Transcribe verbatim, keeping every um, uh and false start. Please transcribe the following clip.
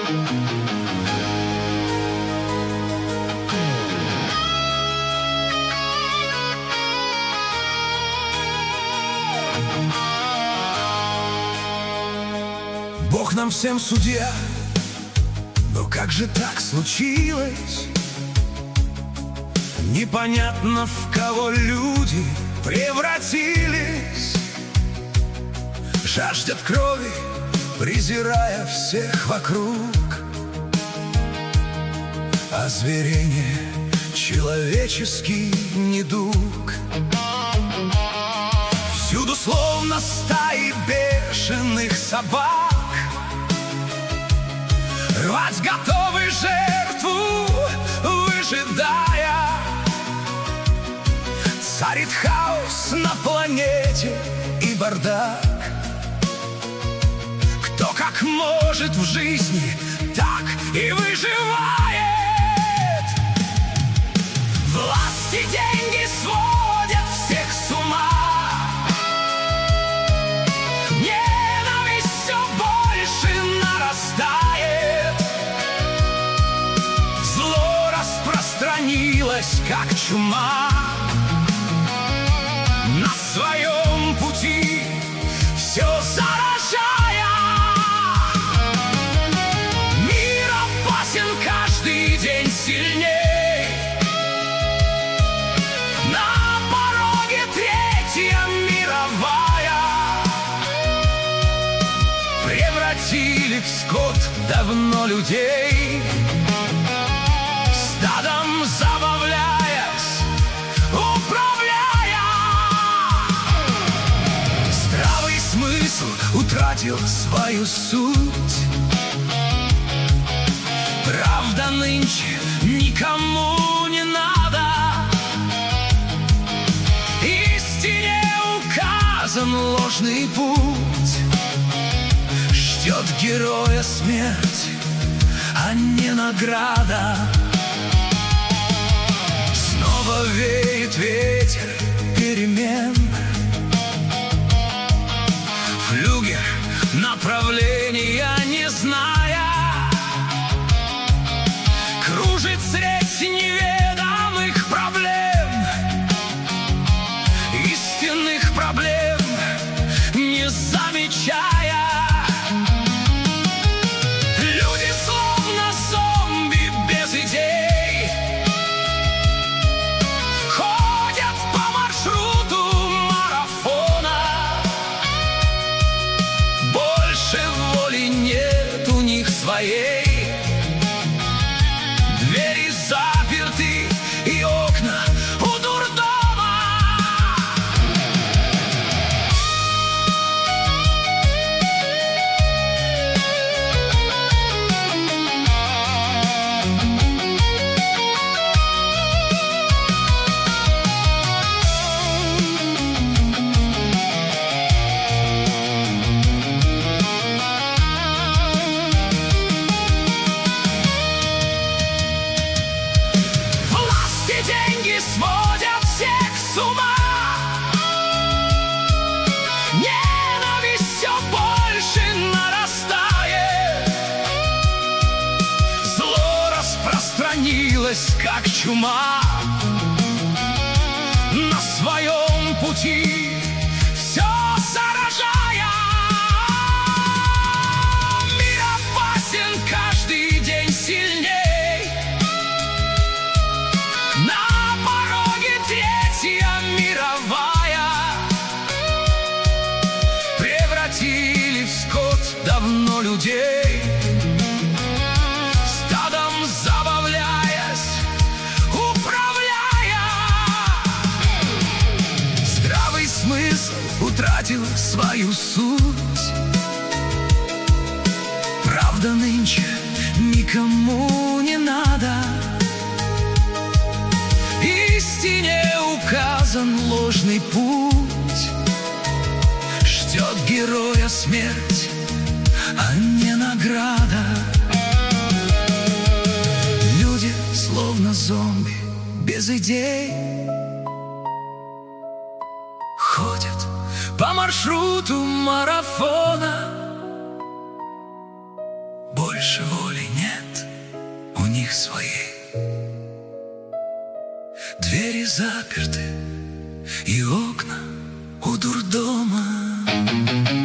Бог нам всем судья, но как же так случилось? Непонятно, в кого люди превратились. Жаждет крови, презирая всех вокруг. Озверение, человеческий недуг. Всюду словно стаи бешеных собак, рвать готовы жертву, выжидая. Царит хаос на планете и бардак. Кто как может в жизни, так и выживает. Власть и деньги сводят всех с ума. Ненависть все больше нарастает. Зло распространилось, как чума. На своем пути все заражая. Мир опасен каждый день сильней. На пороге третья мировая. Превратили в скот давно людей. Стадом забавляясь, управляя. Здравый смысл утратил свою суть. Правда нынче никому не надо. Истине указан ложный путь. Ждет героя смерть, а не награда. Снова веет ветер перемен. Флюгер направления не зная, кружит средь неведомых проблем. Истинных проблем не замечая. Люди словно зомби без идей. Ходят по маршруту марафона. Больше воли нет у них своей. Двери заперты и окна у дурдома. Деньги сводят всех с ума. Ненависть все больше нарастает. Зло распространилось, как чума. На своем пути все заражая. Мир опасен каждый день сильней. Мировая. Превратили в скот давно людей. Стадом забавляясь, управляя. Здравый смысл утратил свою суть. Правда нынче никому не надо. Истине указан ложный путь. Ждет героя смерть, а не награда. Люди словно зомби без идей. Ходят по маршруту марафона. Больше Больше воли нет у них своей. Двери заперты и окна у дурдома.